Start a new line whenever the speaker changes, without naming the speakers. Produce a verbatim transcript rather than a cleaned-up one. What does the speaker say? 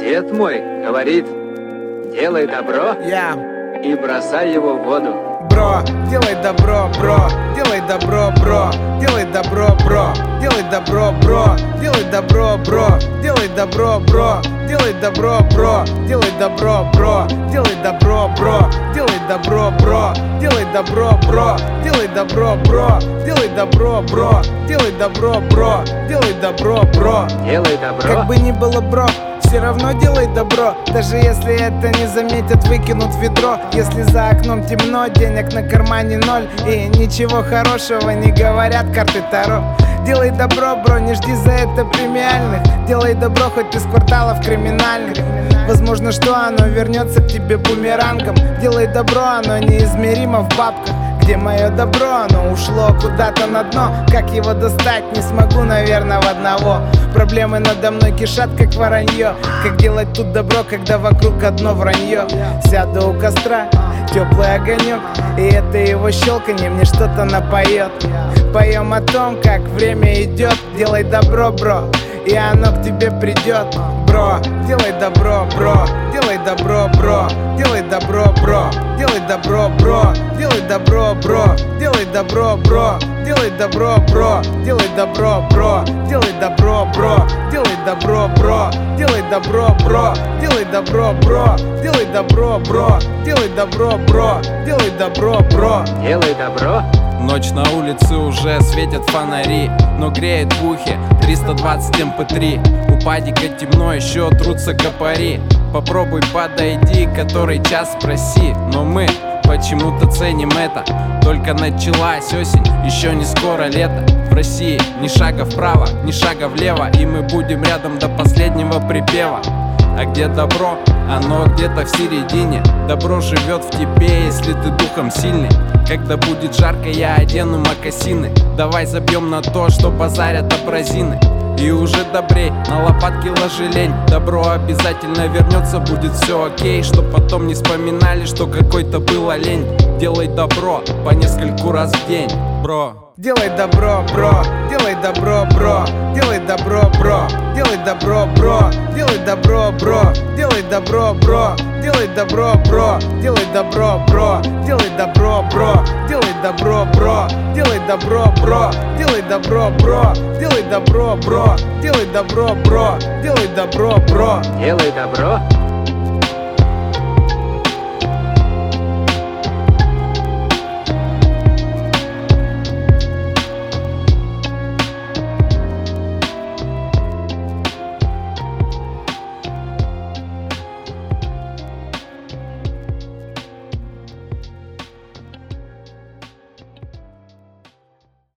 Дед мой говорит: делай добро
Yeah.
и бросай его в воду.
Бро, делай добро, бро, делай добро, бро, делай добро, бро, делай добро, бро, делай добро, бро, делай добро, бро, делай добро, бро, делай добро, бро, делай добро, бро, делай добро, бро, делай добро, бро, делай добро, бро, делай добро, бро, делай добро, бро, делай добро, бро.
Делай добро.
Как бы ни было, бро, все равно делай добро. Даже если это не заметят, выкинут в ведро. Если за окном темно, денег на кармане ноль, и ничего хорошего не говорят карты Таро. Делай добро, бро, не жди за это премиальных. Делай добро хоть из кварталов криминальных. Возможно, что оно вернется к тебе бумерангом. Делай добро, оно неизмеримо в бабках. Где мое добро, оно ушло куда-то на дно. Как его достать, не смогу, наверное, в одного. Проблемы надо мной кишат, как воронье. Как делать тут добро, когда вокруг одно вранье? Сяду у костра, теплый огонек, и это его щелканье мне что-то напоет. Поем о том, как время идет. Делай добро, бро, и оно к тебе придет. Бро, делай добро, бро, делай добро, бро, делай добро, бро, делай добро, бро, делай добро, бро, делай добро, бро, делай добро, бро, делай добро, бро, делай добро, бро, делай добро, бро, делай добро, бро, делай добро, бро, делай добро, бро, делай добро, бро, делай добро, бро.
Делай добро.
Ночь на улице уже светят фонари, но греет в ухе триста двадцать эм пэ три. У падика темно, еще трутся копари. Попробуй подойди, который час спроси. Но мы почему-то ценим это. Только началась осень, еще не скоро лето. В России ни шага вправо, ни шага влево, и мы будем рядом до последнего припева. А где добро? Оно где-то в середине. Добро живет в тебе, если ты духом сильный. Когда будет жарко, я одену мокасины. Давай забьем на то, что базарят абразины. И уже добрей, на лопатки ложи лень. Добро обязательно вернется, будет все окей. Чтоб потом не вспоминали, что какой-то был олень. Делай добро по нескольку раз в день, бро.
Делай добро, бро, делай добро, бро, делай добро, бро, делай добро, бро, делай добро, бро, делай добро, бро, делай добро, бро, делай добро, бро, делай добро, бро, делай добро, бро, делай добро, бро, делай добро, бро, делай добро, бро, делай добро, бро, делай добро, бро.
Делай добро.